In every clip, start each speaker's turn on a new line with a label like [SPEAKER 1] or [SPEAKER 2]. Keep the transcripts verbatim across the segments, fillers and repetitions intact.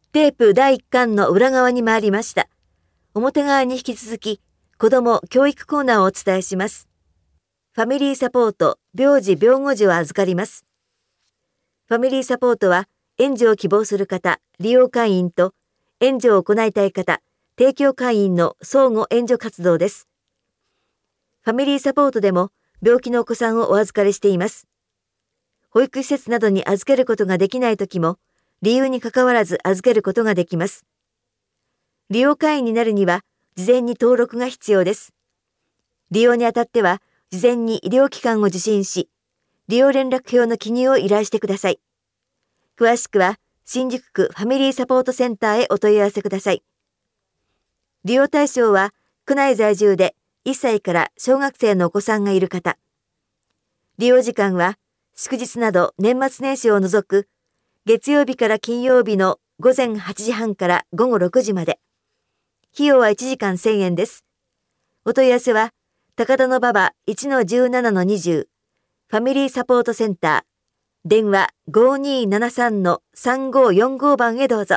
[SPEAKER 1] テープだいいっかんの裏側に回りました。表側に引き続き、子ども教育コーナーをお伝えします。ファミリーサポート、病児病後児を預かります。ファミリーサポートは、援助を希望する方、利用会員と、援助を行いたい方、提供会員の相互援助活動です。ファミリーサポートでも、病気のお子さんをお預かりしています。保育施設などに預けることができないときも、理由にかかわらず預けることができます。利用会員になるには、事前に登録が必要です。利用にあたっては、事前に医療機関を受診し、利用連絡票の記入を依頼してください。詳しくは、新宿区ファミリーサポートセンターへお問い合わせください。利用対象は、区内在住でいっさいから小学生のお子さんがいる方。利用時間は、祝日など年末年始を除く、月曜日から金曜日のごぜんはちじはんからごごろくじまで。費用はいちじかんせんえんです。お問い合わせは、高田馬場 いちのじゅうななのにじゅう、ファミリーサポートセンター、電話 ごにーななさんのさんごーよんご 番へどうぞ。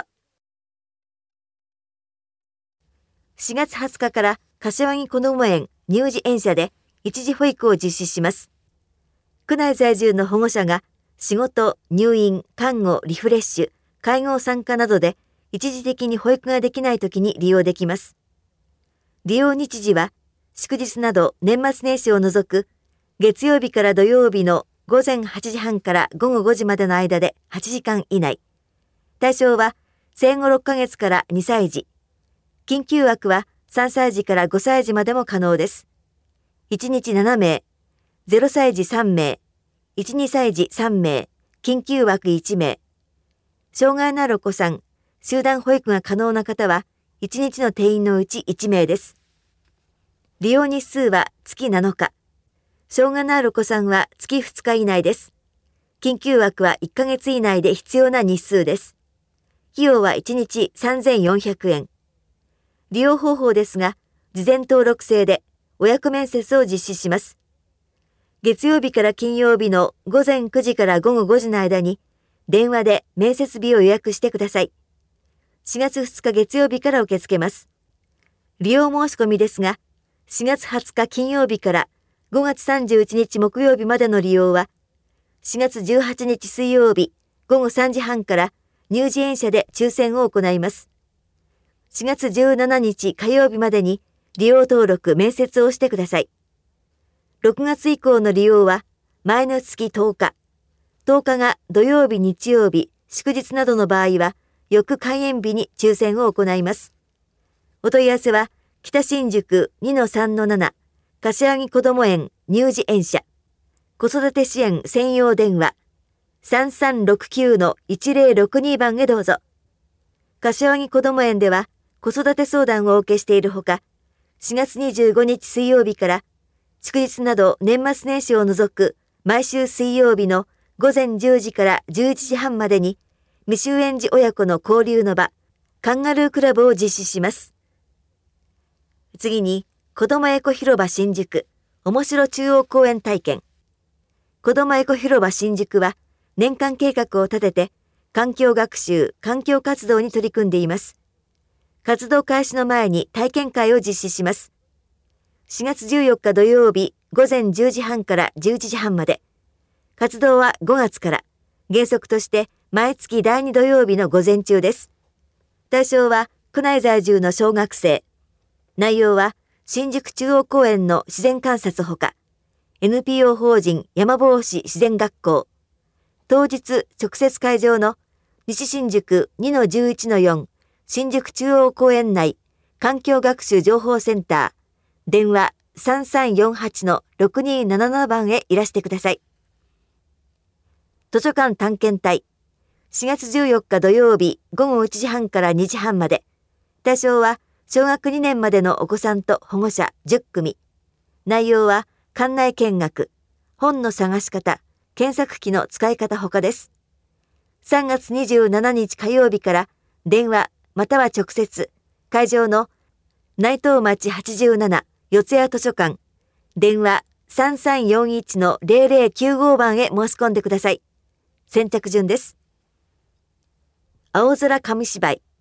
[SPEAKER 1] しがつはつかから柏木こども園乳児園舎で一時保育を実施します。区内在住の保護者が仕事、入院、看護、リフレッシュ、介護参加などで一時的に保育ができないときに利用できます。利用日時は祝日など年末年始を除く月曜日から土曜日のごぜんはちじはんからごごごじまでの間ではちじかん以内。対象は生後ろっかげつからにさい児。緊急枠はさんさい児からごさい児までも可能です。いちにちななめい、ゼロさい児さんめい、いち、にさい児さんめい、緊急枠いちめい。障害のあるお子さん、集団保育が可能な方はいちにちの定員のうちいちめいです。利用日数は月なのか。障害のあるお子さんは月ふつか以内です。緊急枠はいっかげつ以内で必要な日数です。費用はいちにちさんぜんよんひゃくえん。利用方法ですが、事前登録制でお役面接を実施します。月曜日から金曜日のごぜんくじからごごごじの間に電話で面接日を予約してください。しがつふつか月曜日から受け付けます。利用申し込みですが、しがつはつか金曜日からごがつさんじゅういちにち木曜日までの利用は、しがつじゅうはちにち水曜日ごごさんじはんから乳児園舎で抽選を行います。しがつじゅうしちにち火曜日までに利用登録面接をしてください。ろくがつ以降の利用は前の月とおか、とおかが土曜日日曜日祝日などの場合は翌開園日に抽選を行います。お問い合わせは北新宿 にのさんのなな 柏木こども園乳児園舎子育て支援専用電話 さんさんろくきゅうのいちぜろろくに 番へどうぞ。柏木こども園では子育て相談をお受けしているほか、しがつにじゅうごにち水曜日から祝日など年末年始を除く毎週水曜日のごぜんじゅうじからじゅういちじはんまでに未就園児親子の交流の場カンガルークラブを実施します。次に、子どもエコ広場新宿面白中央公園体験。子どもエコ広場新宿は年間計画を立てて環境学習、環境活動に取り組んでいます。活動開始の前に体験会を実施します。しがつじゅうよっか土曜日ごぜんじゅうじはんからじゅういちじはんまで。活動はごがつから原則として毎月だいに土曜日の午前中です。対象は区内在住の小学生。内容は新宿中央公園の自然観察ほか、エヌピーオー 法人山帽子自然学校、当日直接会場の西新宿 にのじゅういちのよん 新宿中央公園内環境学習情報センター、電話 さんさんよんはちのろくにーなななな 番へいらしてください。図書館探検隊、しがつじゅうよっか土曜日ごごいちじはんからにじはんまで。対象は小学にねんまでのお子さんと保護者じゅっくみ。内容は館内見学、本の探し方、検索機の使い方ほかです。さんがつにじゅうしちにち火曜日から電話または直接会場の内藤町はちじゅうなな四谷図書館、電話さんさんよんいちのぜろぜろきゅうご番へ申し込んでください。先着順です。青空紙芝居。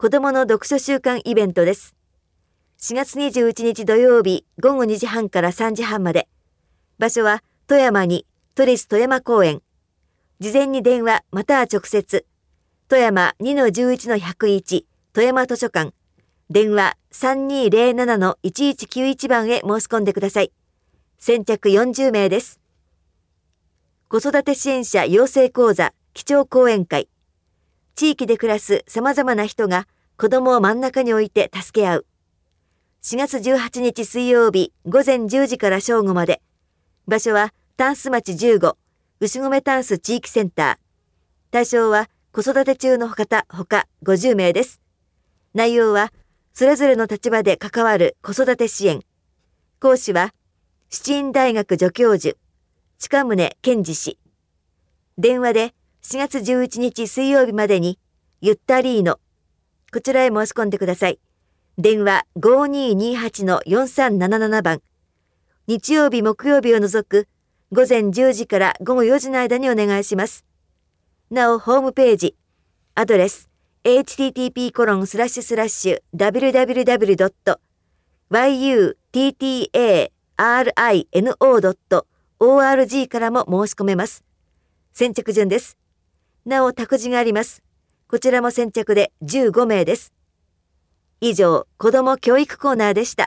[SPEAKER 1] 子どもの読書週間イベントです。しがつにじゅういちにち土曜日ごごにじはんからさんじはんまで。場所は富山に都立富山公園。事前に電話または直接。富山 にのじゅういちのひゃくいち 富山図書館。電話 さんにーぜろななのいちいちきゅういち 番へ申し込んでください。先着よんじゅうめいです。子育て支援者養成講座基調講演会。地域で暮らす様々な人が子供を真ん中に置いて助け合う。しがつじゅうはちにち水曜日ごぜんじゅうじから正午まで。場所はタンス町じゅうご牛込タンス地域センター。対象は子育て中の方ほかごじゅうめいです。内容はそれぞれの立場で関わる子育て支援。講師は七院大学助教授近宗健二氏。電話でしがつじゅういちにち水曜日までにゆったりーのこちらへ申し込んでください。電話 ごにーにーはちのよんさんなななな 番。日曜日木曜日を除くごぜんじゅうじからごごよじの間にお願いします。なおホームページアドレス エイチティーティーピーコロンスラッシュスラッシュダブリューダブリューダブリュードットワイユーティーティーエーアールアイエヌオードットオーアールジー からも申し込めます。先着順です。なお託児があります。こちらも先着でじゅうごめいです。以上、子ども教育コーナーでした。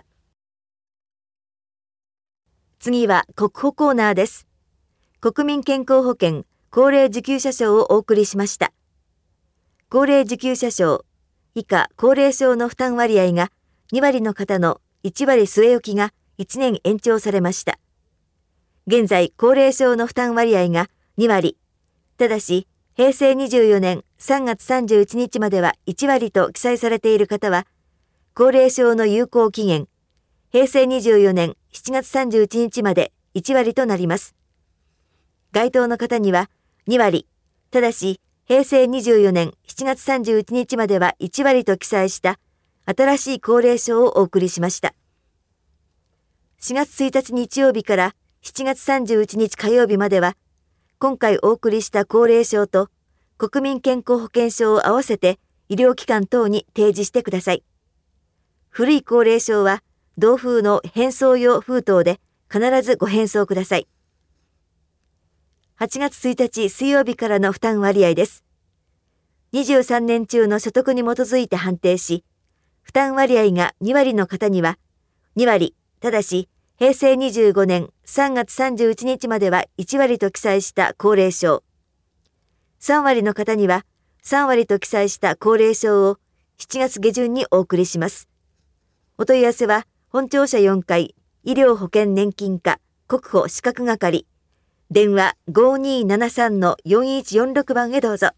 [SPEAKER 1] 次は国保コーナーです。国民健康保険高齢受給者証をお送りしました。高齢受給者証以下高齢証の負担割合がにわりの方のいちわり据え置きがいちねん延長されました。現在高齢証の負担割合がにわり、ただしへいせいにじゅうよねんさんがつさんじゅういちにちまではいちわりと記載されている方は、高齢証の有効期限、へいせいにじゅうよねんしちがつさんじゅういちにちまでいちわりとなります。該当の方にはにわり、ただしへいせいにじゅうよねんしちがつさんじゅういちにちまではいちわりと記載した新しい高齢証をお送りしました。しがつついたち日曜日からしちがつさんじゅういちにち火曜日までは、今回お送りした高齢証と国民健康保険証を合わせて医療機関等に提示してください。古い高齢証は同封の返送用封筒で必ずご返送ください。はちがつついたち水曜日からの負担割合です。にじゅうさんねん中の所得に基づいて判定し、負担割合がにわりの方にはにわり、ただしへいせいにじゅうごねんさんがつさんじゅういちにちまではいちわりと記載した高齢証。さんわりの方にはさんわりと記載した高齢証をしちがつげじゅんにお送りします。お問い合わせは本庁舎よんかい医療保険年金課国保資格係電話 ごにーななさんのよんいちよんろく 番へどうぞ。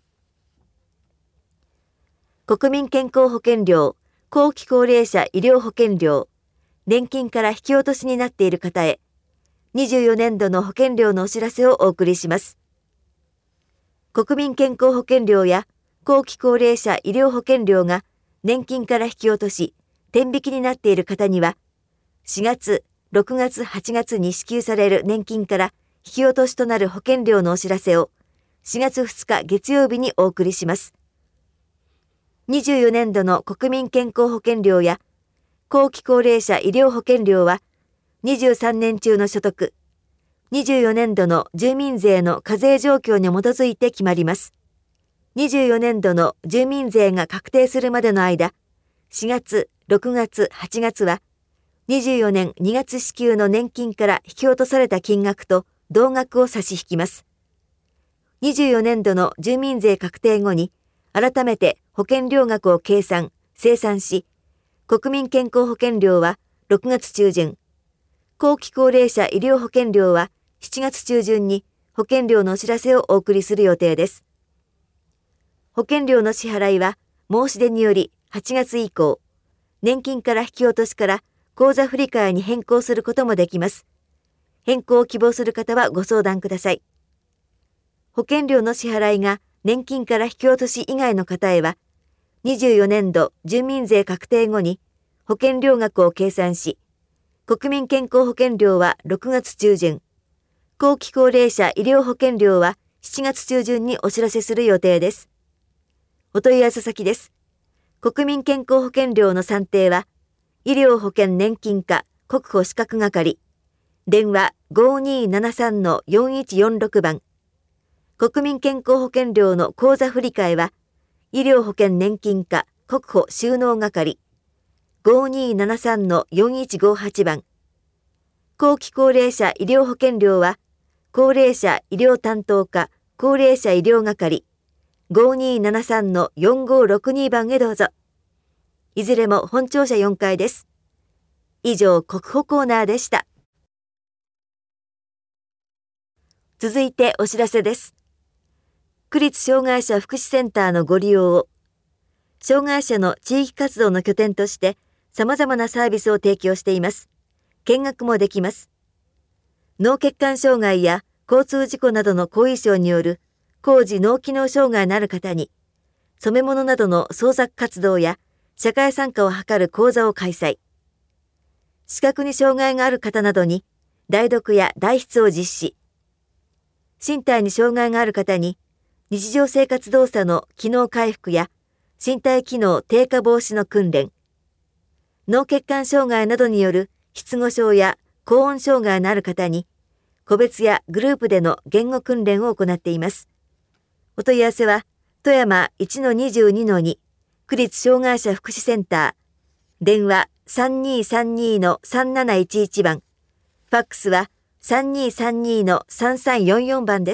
[SPEAKER 1] 国民健康保険料後期高齢者医療保険料年金から引き落としになっている方へにじゅうよねんどの保険料のお知らせをお送りします。国民健康保険料や後期高齢者医療保険料が年金から引き落とし天引きになっている方にはしがつ、ろくがつ、はちがつに支給される年金から引き落としとなる保険料のお知らせをしがつふつか月曜日にお送りします。にじゅうよねんどの国民健康保険料や後期高齢者医療保険料はにじゅうさんねん中の所得、にじゅうよねんどの住民税の課税状況に基づいて決まります。にじゅうよねんどの住民税が確定するまでの間、しがつ、ろくがつ、はちがつはにじゅうよねんにがつ支給の年金から引き落とされた金額と同額を差し引きます。にじゅうよねんどの住民税確定後に改めて保険料額を計算、精算し、国民健康保険料はろくがつちゅうじゅん、後期高齢者医療保険料はしちがつちゅうじゅんに保険料のお知らせをお送りする予定です。保険料の支払いは申し出によりはちがつ以降、年金から引き落としから口座振替に変更することもできます。変更を希望する方はご相談ください。保険料の支払いが年金から引き落とし以外の方へは、にじゅうよねんど住民税確定後に保険料額を計算し、国民健康保険料はろくがつちゅうじゅん、後期高齢者医療保険料はしちがつちゅうじゅんにお知らせする予定です。お問い合わせ先です。 国民健康保険料の算定は、医療保険年金課国保資格係、電話 ごにーななさんのよんいちよんろく 番。国民健康保険料の口座振替は、医療保険年金課国保収納係、ごにーななさんのよんいちごはち 番。後期高齢者医療保険料は、高齢者医療担当課高齢者医療係、ごにーななさんのよんごろくに 番へどうぞ。いずれも本庁舎よんかいです。以上、国保コーナーでした。続いてお知らせです。区立障害者福祉センターのご利用を、障害者の地域活動の拠点として様々なサービスを提供しています。見学もできます。脳血管障害や交通事故などの後遺症による高次脳機能障害のある方に、染め物などの創作活動や社会参加を図る講座を開催。視覚に障害がある方などに代読や代筆を実施。身体に障害がある方に日常生活動作の機能回復や身体機能低下防止の訓練。脳血管障害などによる失語症や高音障害のある方に個別やグループでの言語訓練を行っています。お問い合わせは富山 いちのにじゅうにのに 区立障害者福祉センター、電話 さんにーさんにーのさんなないちいち 番、ファックスは さんにーさんにーのさんさんよんよん 番です。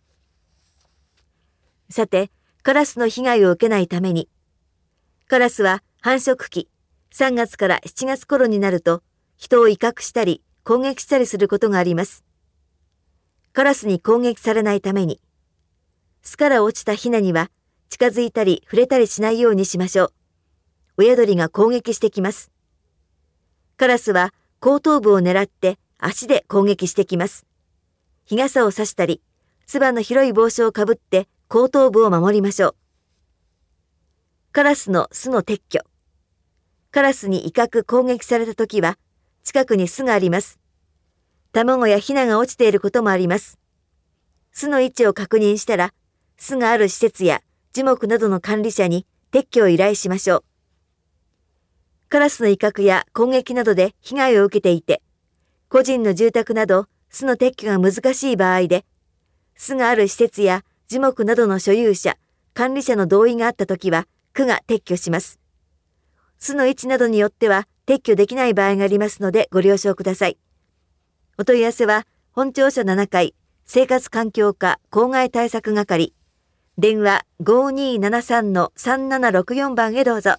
[SPEAKER 1] さて、カラスの被害を受けないために、カラスは繁殖期、さんがつからしちがつ頃になると人を威嚇したり攻撃したりすることがあります。カラスに攻撃されないために、巣から落ちたヒナには近づいたり触れたりしないようにしましょう。親鳥が攻撃してきます。カラスは後頭部を狙って足で攻撃してきます。日傘を差したり、つばの広い帽子をかぶって後頭部を守りましょう。カラスの巣の撤去。カラスに威嚇攻撃されたときは、近くに巣があります。卵やヒナが落ちていることもあります。巣の位置を確認したら、巣がある施設や樹木などの管理者に撤去を依頼しましょう。カラスの威嚇や攻撃などで被害を受けていて、個人の住宅など巣の撤去が難しい場合で、巣がある施設や樹木などの所有者、管理者の同意があったときは、区が撤去します。巣の位置などによっては撤去できない場合がありますのでご了承ください。お問い合わせは、本庁舎ななかい、生活環境課公害対策係、電話 ごにーななさんのさんななろくよん 番へどうぞ。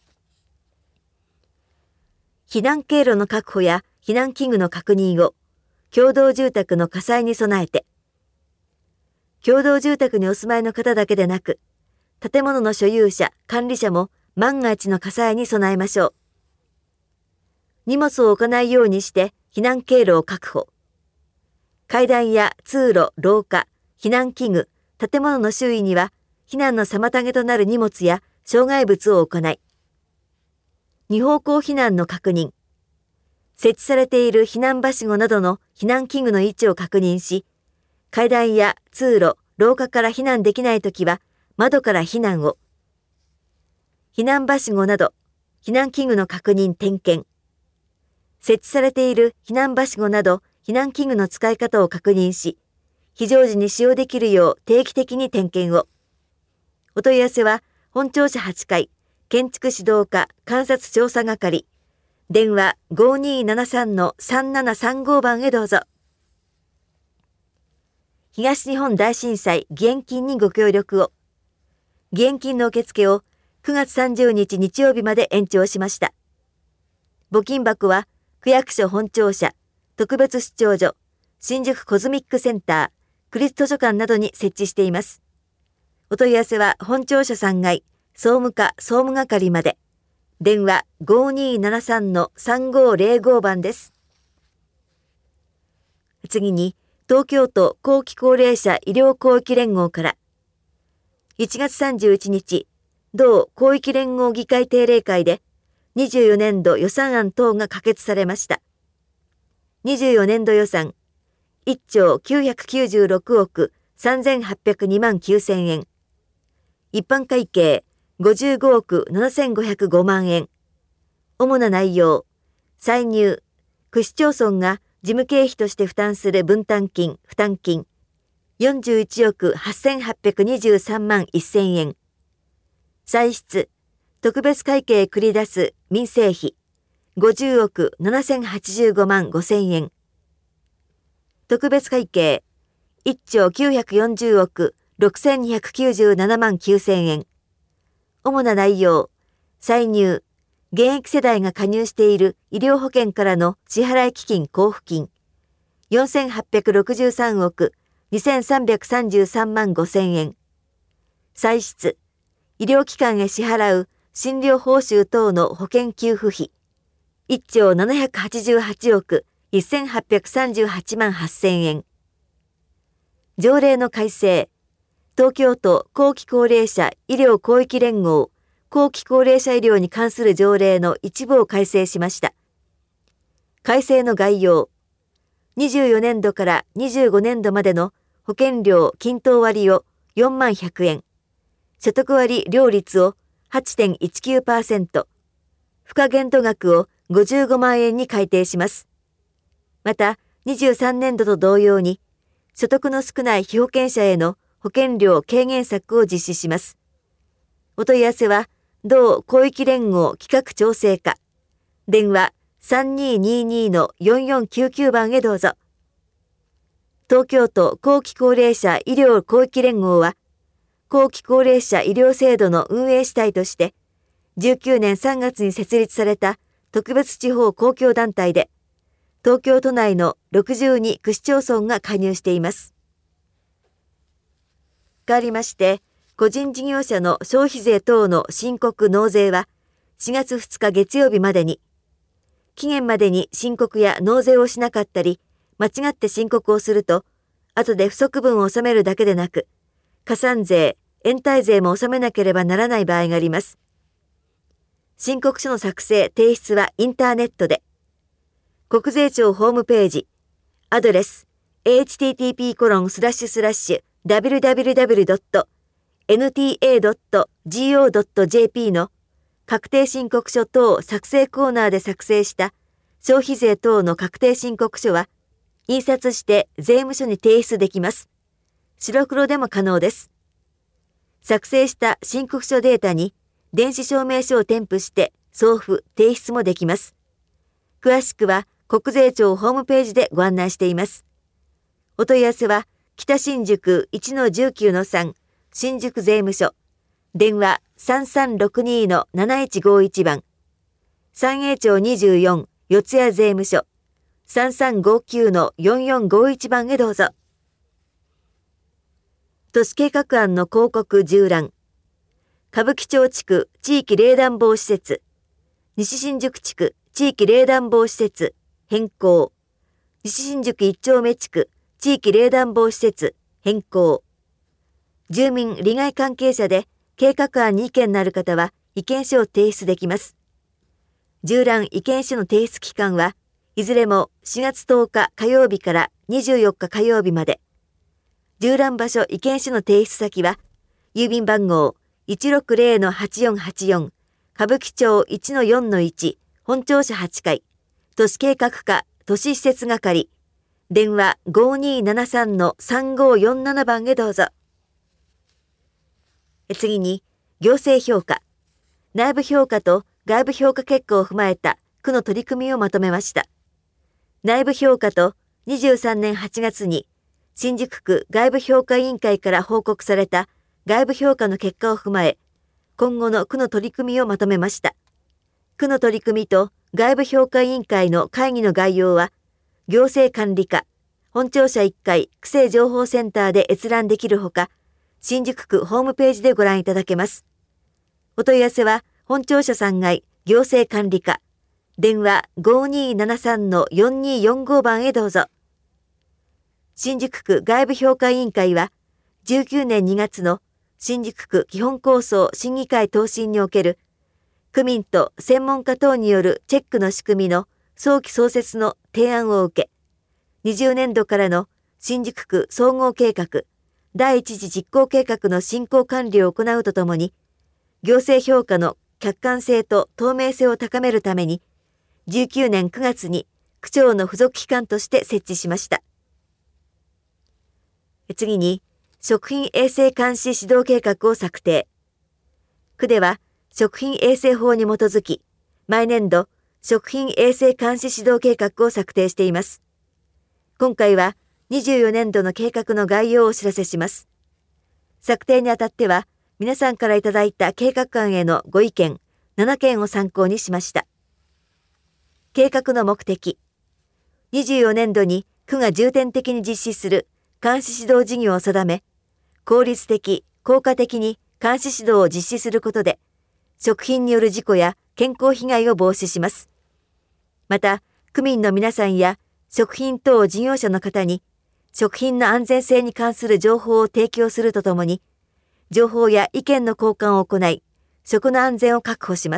[SPEAKER 1] 避難経路の確保や避難器具の確認を、共同住宅の火災に備えて。共同住宅にお住まいの方だけでなく、建物の所有者、管理者も万が一の火災に備えましょう。荷物を置かないようにして避難経路を確保。階段や通路、廊下、避難器具、建物の周囲には避難の妨げとなる荷物や障害物を置かない。二方向避難の確認。設置されている避難はしごなどの避難器具の位置を確認し、階段や通路、廊下から避難できないときは窓から避難を。避難はしごなど避難器具の確認点検。設置されている避難はしごなど避難器具の使い方を確認し、非常時に使用できるよう定期的に点検を。お問い合わせは本庁舎はちかい、建築指導課監察調査係、電話 ごにーななさんのさんななさんご 番へどうぞ。東日本大震災義援金にご協力を。義援金の受付をくがつさんじゅうにち日曜日まで延長しました。募金箱は区役所本庁舎、特別出張所、新宿コズミックセンター、区立図書館などに設置しています。お問い合わせは本庁舎さんがい、総務課総務係まで。電話 ごにーななさんのさんごぜろご 番です。次に、東京都後期高齢者医療広域連合から、いちがつさんじゅういちにち、同広域連合議会定例会で、にじゅうよねんど予算案等が可決されました。にじゅうよねんど予算、いっちょうきゅうひゃくきゅうじゅうろくおくさんぜんはっぴゃくにまんきゅうせんえん。一般会計ごじゅうごおくななせんごひゃくごまんえん。主な内容、歳入、区市町村が事務経費として負担する分担金、負担金、よんじゅういちおくはっせんはっぴゃくにじゅうさんまんせんえん。歳出、特別会計繰り出す民生費、ごじゅうおくななせんはちじゅうごまんごせんえん。特別会計、いっちょうきゅうひゃくよんじゅうおくろくせんにひゃくきゅうじゅうななまんきゅうせんえん。主な内容、歳入、現役世代が加入している医療保険からの支払基金交付金、よんせんはっぴゃくろくじゅうさんおくにせんさんびゃくさんじゅうさんまんごせんえん。歳出、医療機関へ支払う診療報酬等の保険給付費、いっちょうななひゃくはちじゅうはちおくせんはっぴゃくさんじゅうはちまんはっせんえん。条例の改正、東京都後期高齢者医療広域連合後期高齢者医療に関する条例の一部を改正しました。改正の概要、にじゅうよねんどからにじゅうごねんどまでの保険料均等割をよんまんひゃくえん、所得割料率を はちてんいちきゅうパーセント、付加限度額をごじゅうごまんえんに改定します。また、にじゅうさんねんどと同様に、所得の少ない被保険者への保険料軽減策を実施します。お問い合わせは、同広域連合企画調整課、電話 さんにーにーにーのよんよんきゅうきゅう 番へどうぞ。東京都後期高齢者医療広域連合は、後期高齢者医療制度の運営主体として、じゅうきゅうねんさんがつに設立された特別地方公共団体で、東京都内のろくじゅうに区市町村が加入しています。変わりまして、個人事業者の消費税等の申告納税はしがつふつか月曜日までに、期限までに申告や納税をしなかったり、間違って申告をすると、後で不足分を納めるだけでなく、加算税、延滞税も納めなければならない場合があります。申告書の作成・提出はインターネットで、国税庁ホームページ、アドレス、エイチティーティーピーコロンスラッシュスラッシュダブリュダブリュダブリュドットエヌティーエードットジーオードットジェーピー の確定申告書等作成コーナーで作成した消費税等の確定申告書は、印刷して税務署に提出できます。白黒でも可能です。作成した申告書データに電子証明書を添付して送付・提出もできます。詳しくは国税庁ホームページでご案内しています。お問い合わせは北新宿 いちのじゅうきゅうのさん 新宿税務署、電話 さんさんろくにのなないちごいち 番、三栄町にじゅうよん四谷税務署、さんさんごきゅうのよんよんごいち 番へどうぞ。都市計画案の広告縦覧、歌舞伎町地区地域冷暖房施設、西新宿地区地域冷暖房施設変更、西新宿一丁目地区地域冷暖房施設変更。住民利害関係者で計画案に意見のある方は意見書を提出できます。縦覧意見書の提出期間はいずれもしがつとおか火曜日からにじゅうよっか火曜日まで。縦覧場所意見書の提出先は郵便番号 いちろくぜろのはちよんはちよん 歌舞伎町 いちのよんのいち 本庁舎はちかい都市計画課都市施設係、電話 ごにーななさんのさんごーよんなな 番へどうぞ。次に、行政評価、内部評価と外部評価結果を踏まえた区の取り組みをまとめました。内部評価とにじゅうさんねんはちがつに新宿区外部評価委員会から報告された外部評価の結果を踏まえ、今後の区の取り組みをまとめました。区の取り組みと外部評価委員会の会議の概要は、行政管理課、本庁舎いっかい区政情報センターで閲覧できるほか、新宿区ホームページでご覧いただけます。お問い合わせは、本庁舎さんがい行政管理課、電話 ごにーななさんのよんにーよんご 番へどうぞ。新宿区外部評価委員会は、じゅうきゅうねんにがつの新宿区基本構想審議会答申における区民と専門家等によるチェックの仕組みの早期創設の提案を受け、にじゅうねんどからの新宿区総合計画第一次実行計画の進行管理を行うとともに、 行政評価の客観性と透明性を高めるために、じゅうきゅうねんくがつに区長の付属機関として設置しました。次に、食品衛生監視指導計画を策定。区では、食品衛生法に基づき、毎年度、食品衛生監視指導計画を策定しています。今回は、にじゅうよねんどの計画の概要をお知らせします。策定にあたっては、皆さんからいただいた計画案へのご意見ななけんを参考にしました。計画の目的。にじゅうよねんどに区が重点的に実施する監視指導事業を定め、効率的、効果的に監視指導を実施することで、食品による事故や健康被害を防止します。また、区民の皆さんや食品等事業者の方に、食品の安全性に関する情報を提供するとともに、情報や意見の交換を行い、食の安全を確保します。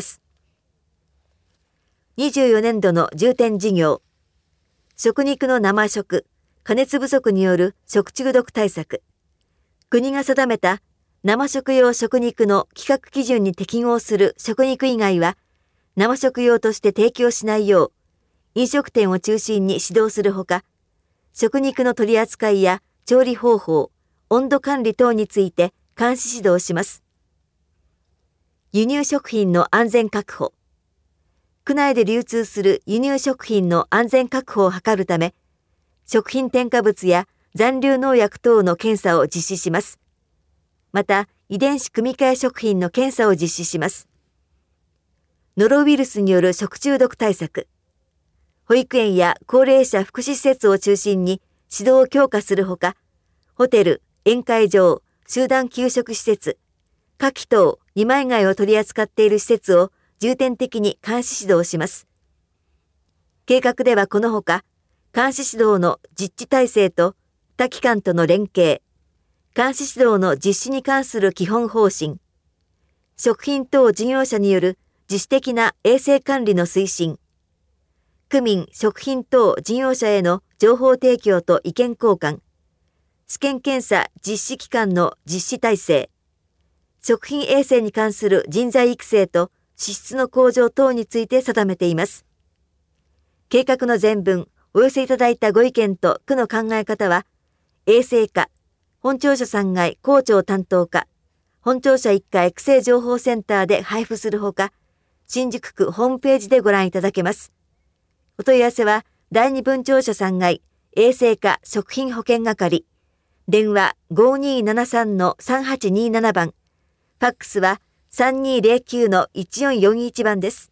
[SPEAKER 1] にじゅうよねんどの重点事業、食肉の生食、加熱不足による食中毒対策。国が定めた生食用食肉の規格基準に適合する食肉以外は、生食用として提供しないよう、飲食店を中心に指導するほか、食肉の取り扱いや調理方法、温度管理等について監視指導します。輸入食品の安全確保。区内で流通する輸入食品の安全確保を図るため、食品添加物や残留農薬等の検査を実施します。また、遺伝子組み換え食品の検査を実施します。ノロウイルスによる食中毒対策。保育園や高齢者福祉施設を中心に指導を強化するほか、ホテル、宴会場、集団給食施設、牡蠣等二枚貝を取り扱っている施設を重点的に監視指導します。計画ではこのほか、監視指導の実地体制と他機関との連携、監視指導の実施に関する基本方針、食品等事業者による自主的な衛生管理の推進、区民食品等事業者への情報提供と意見交換、試験検査実施機関の実施体制、食品衛生に関する人材育成と資質の向上等について定めています。計画の全文、お寄せいただいたご意見と区の考え方は、衛生課、本庁舎さんがい校長担当課、本庁舎いっかい区政情報センターで配布するほか、新宿区ホームページでご覧いただけます。お問い合わせは、だいに分庁舎さんがい衛生課食品保健係、電話 ごにーななさんのさんはちにーなな 番、ファックスは さんにーぜろきゅうのいちよんよんいち 番です。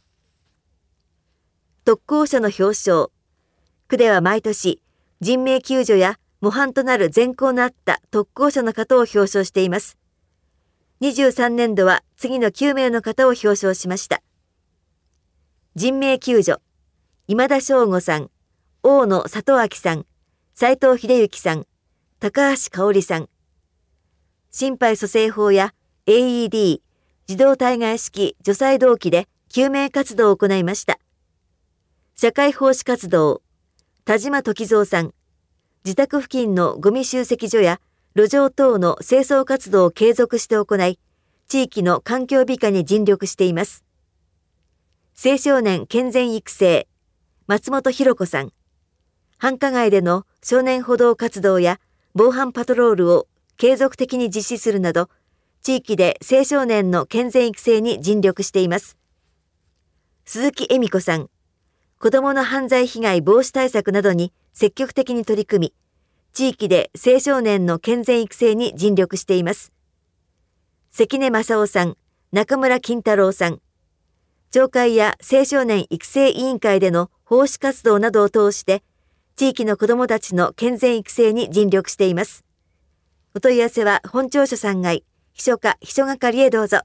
[SPEAKER 1] 特攻者の表彰。区では毎年、人命救助や模範となる善行のあった特攻者の方を表彰しています。にじゅうさんねんどは次のきゅうめいの方を表彰しました。人命救助。今田翔吾さん、大野里明さん、斉藤秀幸さん、高橋香織さん。心肺蘇生法や エーイーディー、自動体外式除細動器で救命活動を行いました。社会奉仕活動。田島時蔵さん、自宅付近のゴミ集積所や路上等の清掃活動を継続して行い、地域の環境美化に尽力しています。青少年健全育成、松本博子さん、繁華街での少年補導活動や防犯パトロールを継続的に実施するなど、地域で青少年の健全育成に尽力しています。鈴木恵美子さん、子どもの犯罪被害防止対策などに積極的に取り組み、地域で青少年の健全育成に尽力しています。関根正夫さん、中村金太郎さん、町会や青少年育成委員会での奉仕活動などを通して、地域の子どもたちの健全育成に尽力しています。お問い合わせは本庁舎さんがい、秘書課秘書係へどうぞ。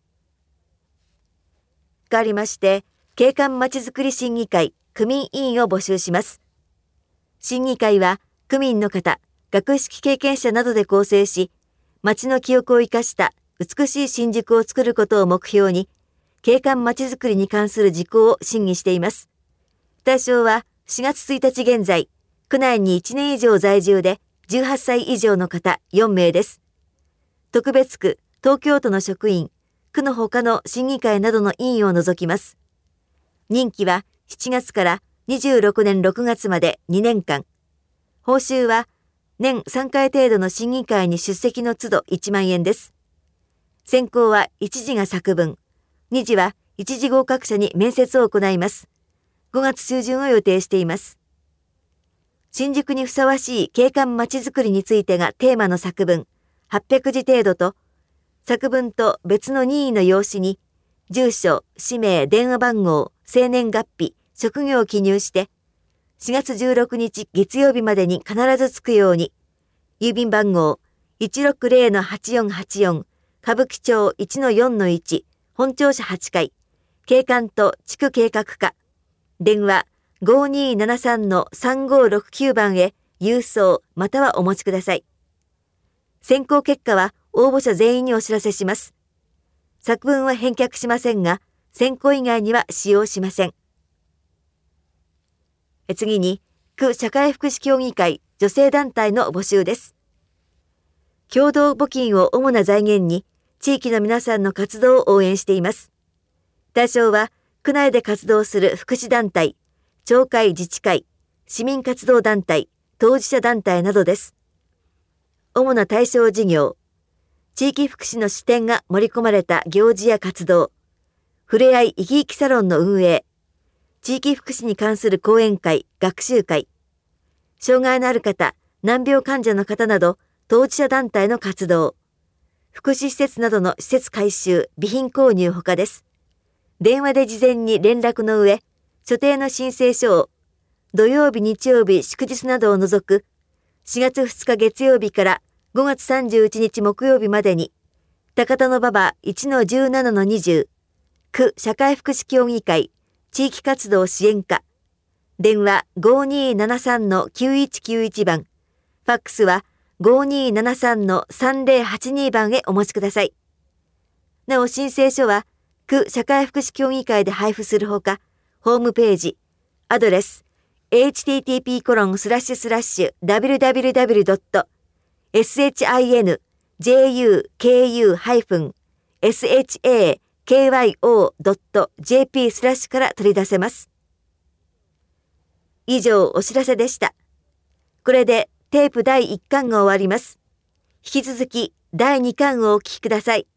[SPEAKER 1] 変わりまして、景観まちづくり審議会区民委員を募集します。審議会は区民の方、学識経験者などで構成し、町の記憶を生かした美しい新宿を作ることを目標に、景観まちづくりに関する事項を審議しています。対象はしがつついたち現在、区内にいちねん以上在住でじゅうはっさい以上の方よんめいです。特別区、東京都の職員、 区の他の審議会などの委員を除きます。任期はしちがつからにじゅうろくねんろくがつまでにねんかん。報酬は年さんかい程度の審議会に出席の都度いちまんえんです。選考はいち次が作文、に次は一次合格者に面接を行います。ごがつ中旬を予定しています。新宿にふさわしい景観まちづくりについてがテーマの作文はっぴゃくじ程度と、作文と別の任意の用紙に住所、氏名、電話番号、生年月日、職業を記入してしがつじゅうろくにち月曜日までに必ず着くように、郵便番号 いちろくぜろのはちよんはちよん 歌舞伎町 いちのよんのいち 本庁舎はちかい景観と地区計画課、電話 ごにーななさんのさんごーろくきゅう 番へ郵送またはお持ちください。選考結果は応募者全員にお知らせします。作文は返却しませんが、選考以外には使用しません。次に、区社会福祉協議会女性団体の募集です。共同募金を主な財源に、地域の皆さんの活動を応援しています。対象は、区内で活動する福祉団体、町会自治会、市民活動団体、当事者団体などです。主な対象事業、地域福祉の視点が盛り込まれた行事や活動、ふれあい生き生きサロンの運営、地域福祉に関する講演会、学習会、障害のある方、難病患者の方など当事者団体の活動、福祉施設などの施設改修、備品購入ほかです。電話で事前に連絡の上、所定の申請書を土曜日、日曜日、祝日などを除くしがつふつか月曜日からごがつさんじゅういちにち木曜日までに、高田馬場 いちのじゅうななのにじゅう、区社会福祉協議会地域活動支援課、電話 ごにーななさんのきゅういちきゅういち 番、ファックスは ごにーななさんのさんぜろはちに 番へお持ちください。なお申請書は区社会福祉協議会で配布するほか、ホームページ、アドレス、エイチティーティーピーコロンスラッシュスラッシュダブリューダブリューダブリュードットエスエイチアイエヌジェーユーケーユーハイフンエスエイチエーケーワイオードットジェーピースラッシュから取り出せます。以上お知らせでした。これでテープだいいっかんが終わります。引き続きだいにかんをお聞きください。